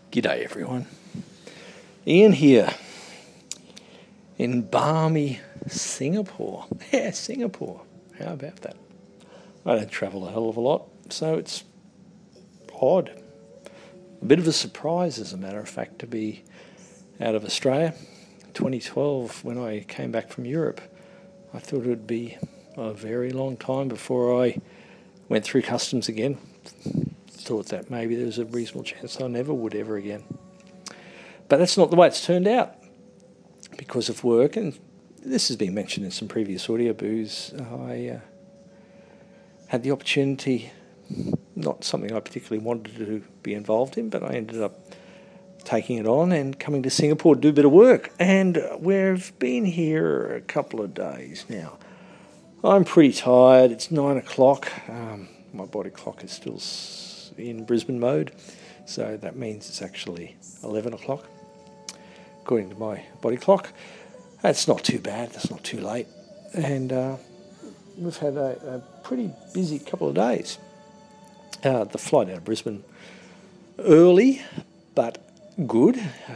G'day everyone. Ian here in balmy Singapore. Yeah, Singapore. How about that? I don't travel a hell of a lot, so it's odd. A bit of a surprise, as a matter of fact, to be out of Australia. 2012, when I came back from Europe, I thought it would be a very long time before I went through customs again. Thought that maybe there was a reasonable chance I never would ever again. But that's not the way it's turned out. Because of work, and this has been mentioned in some previous audio boos, I had the opportunity, not something I particularly wanted to be involved in, but I ended up taking it on and coming to Singapore to do a bit of work. And we've been here a couple of days now. I'm pretty tired. It's 9 o'clock. My body clock is still in Brisbane mode, so that means it's actually 11 o'clock according to my body clock. That's not too bad, that's not too late, and we've had a pretty busy couple of days. The flight out of Brisbane early but good,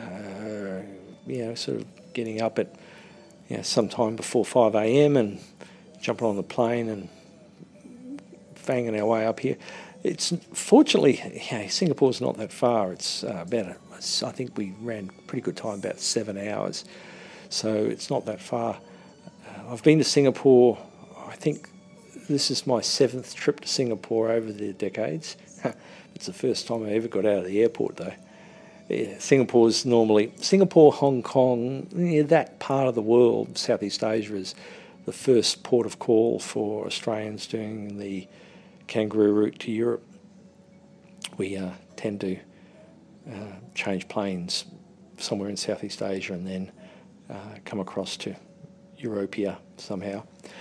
sort of getting up at sometime before 5 a.m. and jumping on the plane and fanging our way up here. It's fortunately, Singapore's not that far. It's I think we ran pretty good time, about 7 hours. So it's not that far. I've been to Singapore, I think this is my 7th trip to Singapore over the decades. It's the first time I ever got out of the airport though. Yeah, Singapore, Hong Kong, that part of the world, Southeast Asia, is the first port of call for Australians doing the kangaroo route to Europe. We tend to change planes somewhere in Southeast Asia and then come across to Europia somehow.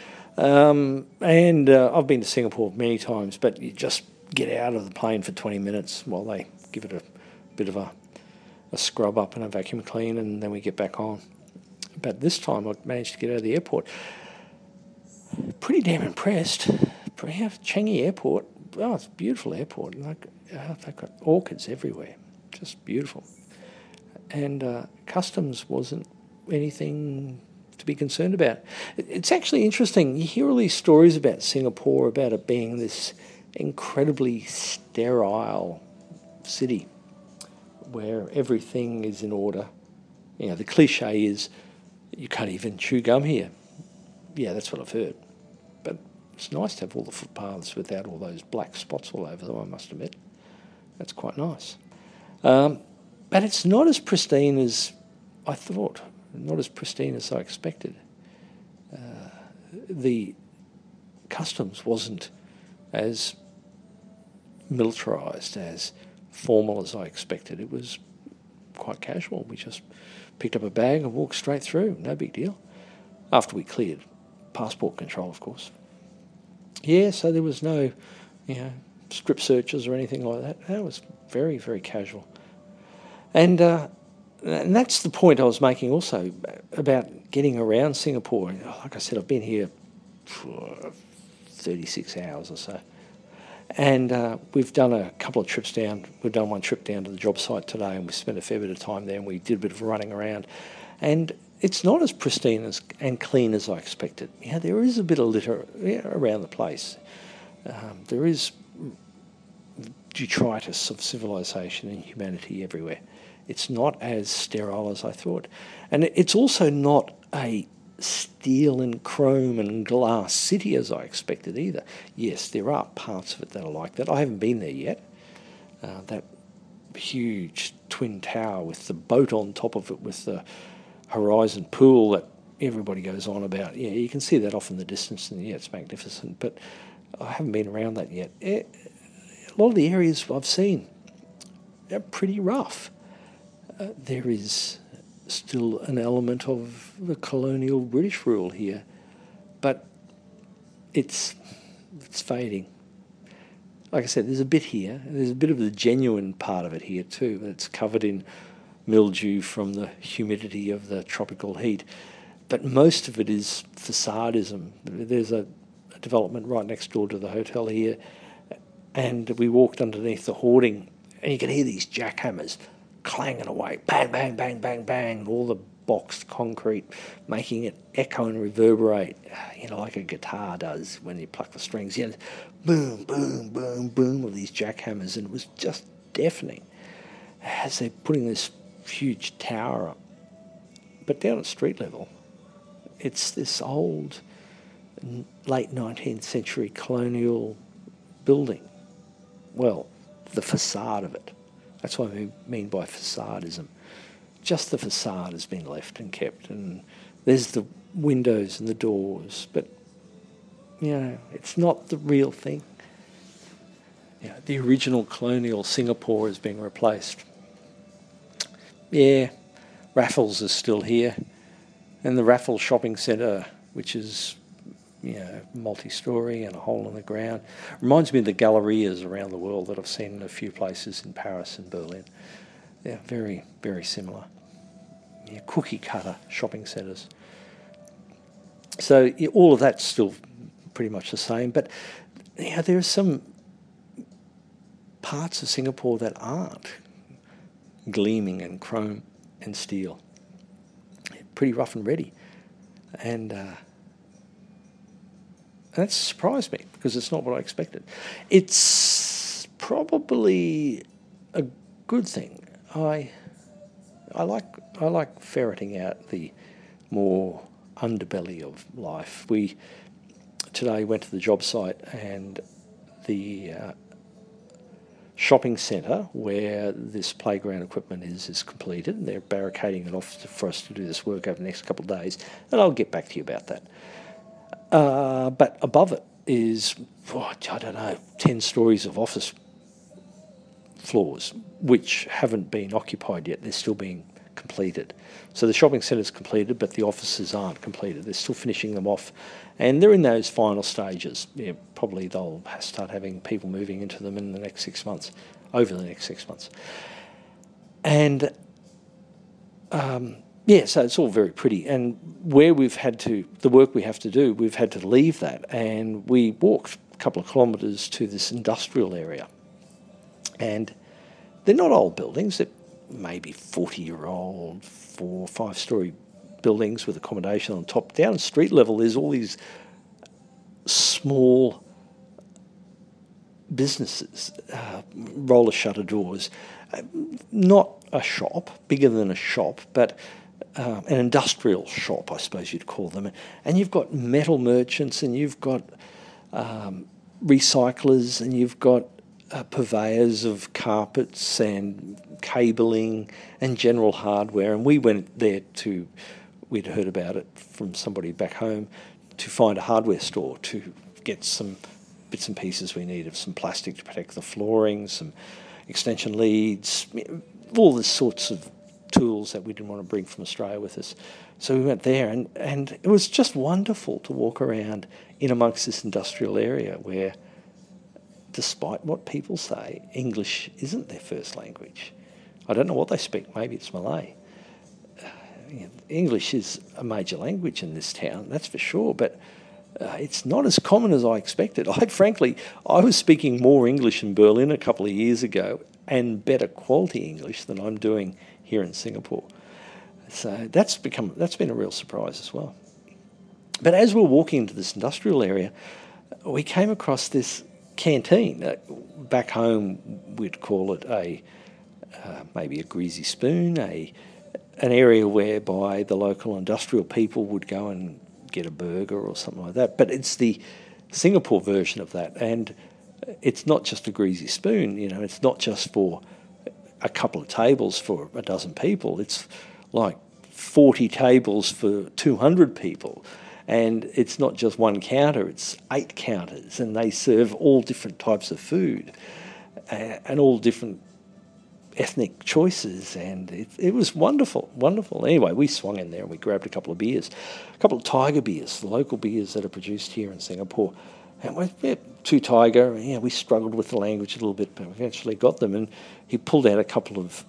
And I've been to Singapore many times, but you just get out of the plane for 20 minutes while they give it a bit of a scrub up and a vacuum clean, and then we get back on. But this time I managed to get out of the airport. Pretty damn impressed. Changi Airport, it's a beautiful airport. They've got orchids everywhere, just beautiful. And customs wasn't anything to be concerned about. It's actually interesting. You hear all these stories about Singapore, about it being this incredibly sterile city where everything is in order. The cliche is, you can't even chew gum here. Yeah, that's what I've heard. But it's nice to have all the footpaths without all those black spots all over them, I must admit. That's quite nice. But it's not as pristine as I thought, not as pristine as I expected. The customs wasn't as militarised, as formal as I expected. It was quite casual. We just picked up a bag and walked straight through, no big deal. After we cleared passport control, of course. Yeah, so there was no, strip searches or anything like that. That was very, very casual. And that's the point I was making also about getting around Singapore. Like I said, I've been here for 36 hours or so. And we've done a couple of trips down. We've done one trip down to the job site today, and we spent a fair bit of time there, and we did a bit of running around. And it's not as pristine and clean as I expected. There is a bit of litter around the place. There is detritus of civilization and humanity everywhere. It's not as sterile as I thought. And it's also not a steel and chrome and glass city as I expected either. Yes, there are parts of it that are like that. I haven't been there yet. That huge twin tower with the boat on top of it with the horizon pool that everybody goes on about. Yeah, you can see that off in the distance, and it's magnificent. But I haven't been around that yet. A lot of the areas I've seen are pretty rough. There is still an element of the colonial British rule here, but it's fading. Like I said, there's a bit here. There's a bit of the genuine part of it here too. It's covered in mildew from the humidity of the tropical heat. But most of it is facadism. There's a development right next door to the hotel here, and we walked underneath the hoarding, and you could hear these jackhammers clanging away, bang, bang, bang, bang, bang, all the boxed concrete, making it echo and reverberate, like a guitar does when you pluck the strings. Boom, boom, boom, boom of these jackhammers, and it was just deafening as they're putting this huge tower up. But down at street level, it's this old, late 19th century colonial building. Well, the facade of it. That's what I mean by facadism. Just the facade has been left and kept, and there's the windows and the doors, but, it's not the real thing. The original colonial Singapore is being replaced. Yeah, Raffles is still here, and the Raffles Shopping Centre, which is multi-storey and a hole in the ground. Reminds me of the gallerias around the world that I've seen in a few places in Paris and Berlin. They're very, very similar. Cookie-cutter shopping centres. So all of that's still pretty much the same, but there are some parts of Singapore that aren't gleaming in chrome and steel. Pretty rough and ready. And that surprised me because it's not what I expected. It's probably a good thing. I like ferreting out the more underbelly of life. We today went to the job site, and the shopping centre where this playground equipment is completed, and they're barricading it off for us to do this work over the next couple of days, and I'll get back to you about that. But above it is, 10 stories of office floors, which haven't been occupied yet. They're still being completed. So the shopping centre's completed, but the offices aren't completed. They're still finishing them off, and they're in those final stages. Probably they'll start having people moving into them in the next 6 months, over the next 6 months. And so it's all very pretty. And where the work we have to do, we've had to leave that, and we walked a couple of kilometres to this industrial area. And they're not old buildings, they're maybe 40-year-old, 4 or 5 story buildings with accommodation on top. Down street level, there's all these small businesses, roller shutter doors, not a shop, bigger than a shop, but an industrial shop, I suppose you'd call them. And you've got metal merchants, and you've got recyclers, and you've got purveyors of carpets and cabling and general hardware. And we went there we'd heard about it from somebody back home, to find a hardware store to get some bits and pieces we needed, some plastic to protect the flooring, some extension leads, all the sorts of tools that we didn't want to bring from Australia with us. So we went there, and it was just wonderful to walk around in amongst this industrial area where, despite what people say, English isn't their first language. I don't know what they speak. Maybe it's Malay. English is a major language in this town, that's for sure, but it's not as common as I expected. I was speaking more English in Berlin a couple of years ago, and better quality English than I'm doing here in Singapore. So that's been a real surprise as well. But as we're walking into this industrial area, we came across this canteen. Back home, we'd call it maybe a greasy spoon, an area whereby the local industrial people would go and get a burger or something like that. But it's the Singapore version of that, and it's not just a greasy spoon. It's not just for a couple of tables for a dozen people. It's like 40 tables for 200 people. And it's not just one counter, it's 8 counters, and they serve all different types of food and all different ethnic choices, and it was wonderful. Anyway, we swung in there and we grabbed a couple of beers, a couple of Tiger beers, the local beers that are produced here in Singapore. And we 2 Tiger, we struggled with the language a little bit, but we eventually got them, and he pulled out a couple of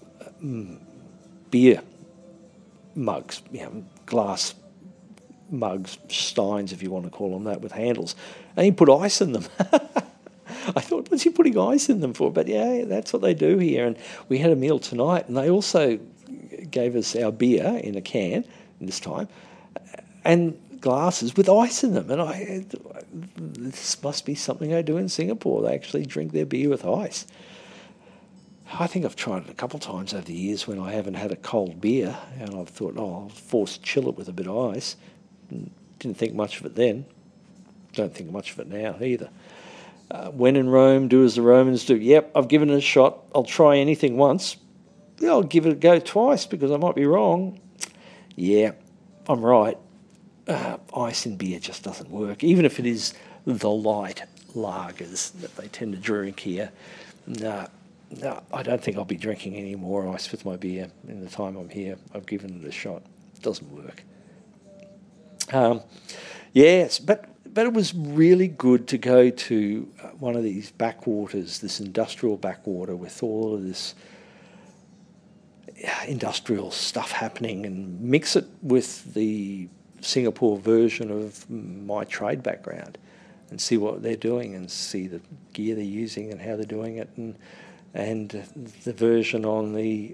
beer mugs, glass mugs, steins if you want to call them that, with handles, and he put ice in them. I thought, what's he putting ice in them for? But yeah, that's what they do here. And we had a meal tonight, and they also gave us our beer in a can this time, and glasses with ice in them. And this must be something they do in Singapore. They actually drink their beer with ice. I think I've tried it a couple of times over the years when I haven't had a cold beer, and I've thought, I'll force chill it with a bit of ice. Didn't think much of it then. Don't think much of it now either. When in Rome, do as the Romans do. Yep, I've given it a shot. I'll try anything once. Yeah, I'll give it a go twice because I might be wrong. Yeah, I'm right. Ice in beer just doesn't work, even if it is the light lagers that they tend to drink here. No, I don't think I'll be drinking any more ice with my beer in the time I'm here. I've given it a shot. It doesn't work. Yes, but it was really good to go to one of these backwaters, this industrial backwater with all of this industrial stuff happening, and mix it with the Singapore version of my trade background and see what they're doing and see the gear they're using and how they're doing it, and the version on the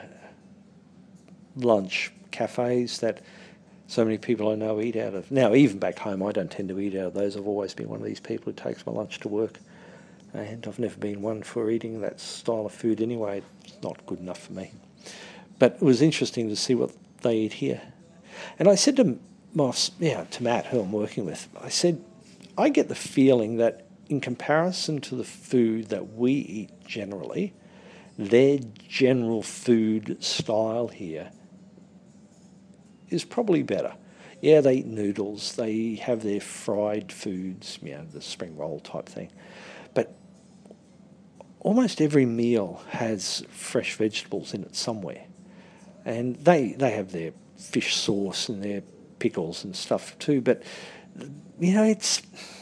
lunch cafes that so many people I know eat out of. Now, even back home, I don't tend to eat out of those. I've always been one of these people who takes my lunch to work, and I've never been one for eating that style of food anyway. It's not good enough for me. But it was interesting to see what they eat here. And I said to Matt, who I'm working with, I said, I get the feeling that in comparison to the food that we eat generally, their general food style here is probably better. Yeah, they eat noodles, they have their fried foods, the spring roll type thing. But almost every meal has fresh vegetables in it somewhere. And they have their fish sauce and their pickles and stuff too. But, it's...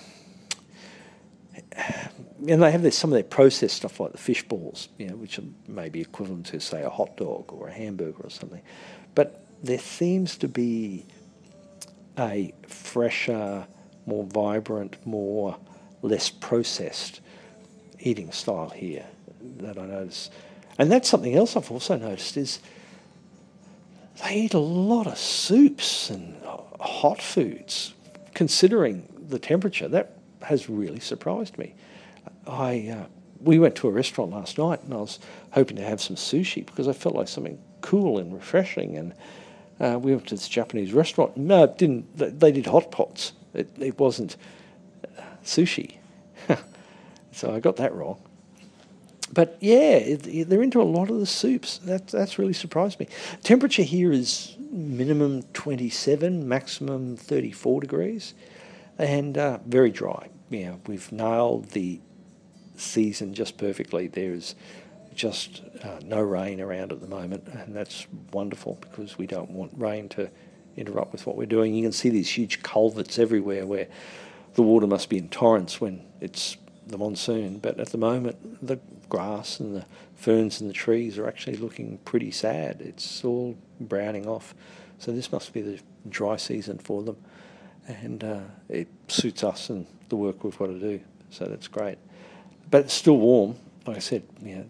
And they have some of their processed stuff like the fish balls, which may be equivalent to, say, a hot dog or a hamburger or something. But there seems to be a fresher, more vibrant, less processed eating style here that I notice. And that's something else I've also noticed is they eat a lot of soups and hot foods, considering the temperature. That has really surprised me. We went to a restaurant last night and I was hoping to have some sushi because I felt like something cool and refreshing, and we went to this Japanese restaurant. No, it didn't. They did hot pots. It wasn't sushi. So I got that wrong. But yeah, they're into a lot of the soups. That's really surprised me. Temperature here is minimum 27, maximum 34 degrees, and very dry. We've nailed the season just perfectly. There's just no rain around at the moment, and that's wonderful because we don't want rain to interrupt with what we're doing. You can see these huge culverts everywhere where the water must be in torrents when it's the monsoon, but at the moment the grass and the ferns and the trees are actually looking pretty sad. It's all browning off, so this must be the dry season for them, and it suits us and the work we've got to do, so that's great. But it's still warm, like I said,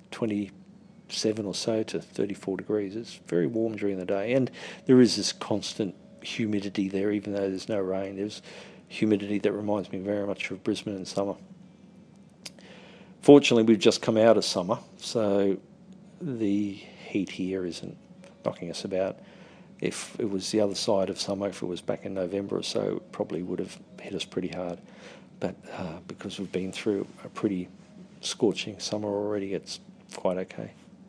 27 or so to 34 degrees. It's very warm during the day, and there is this constant humidity there, even though there's no rain. There's humidity that reminds me very much of Brisbane in summer. Fortunately, we've just come out of summer, so the heat here isn't knocking us about. If it was the other side of summer, if it was back in November or so, it probably would have hit us pretty hard. But because we've been through a pretty scorching summer already, it's quite okay.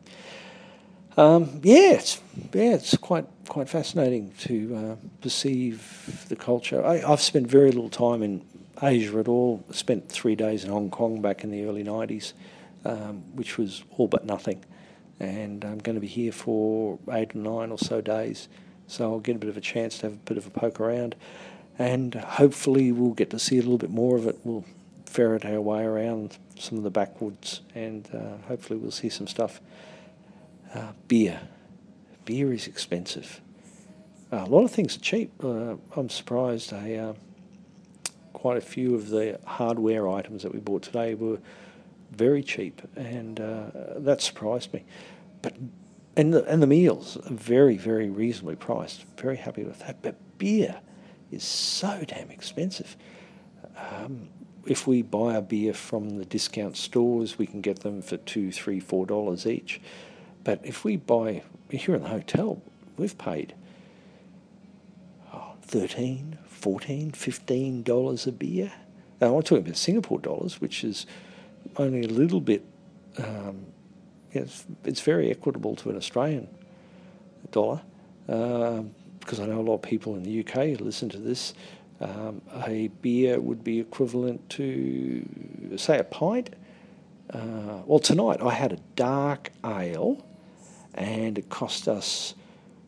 It's quite fascinating to perceive the culture. I've spent very little time in Asia at all. I spent 3 days in Hong Kong back in the early 90s, which was all but nothing. And I'm going to be here for 8 or 9 or so days, so I'll get a bit of a chance to have a bit of a poke around. And hopefully we'll get to see a little bit more of it. We'll ferret our way around some of the backwoods, and hopefully we'll see some stuff. Beer is expensive. A lot of things are cheap. I'm surprised. Quite a few of the hardware items that we bought today were very cheap, and that surprised me. But and the meals are very, very reasonably priced. Very happy with that. But beer is so damn expensive. If we buy a beer from the discount stores, we can get them for $2, $3, $4 each. But if we buy here in the hotel, we've paid $13, $14, $15 a beer. Now I'm talking about Singapore dollars, which is only a little bit. It's very equitable to an Australian dollar, because I know a lot of people in the UK who listen to this. A beer would be equivalent to, say, a pint. Well, tonight I had a dark ale, and it cost us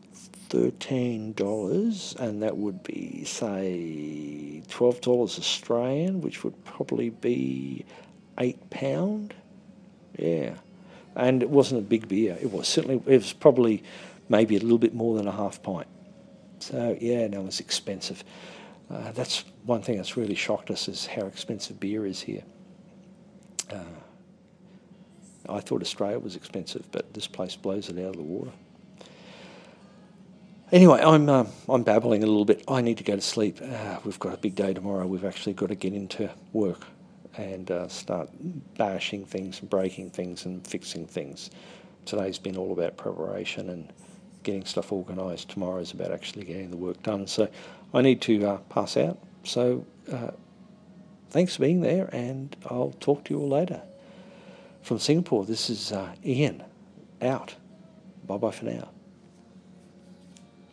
$13, and that would be, say, $12 Australian, which would probably be £8. Yeah, and it wasn't a big beer. It was probably maybe a little bit more than a half pint. So yeah, no, it was expensive. That's one thing that's really shocked us, is how expensive beer is here. I thought Australia was expensive, but this place blows it out of the water. Anyway, I'm babbling a little bit. I need to go to sleep. We've got a big day tomorrow. We've actually got to get into work and start bashing things and breaking things and fixing things. Today's been all about preparation and getting stuff organised. Tomorrow's about actually getting the work done. So I need to pass out. So thanks for being there, and I'll talk to you all later. From Singapore, this is Ian, out. Bye-bye for now.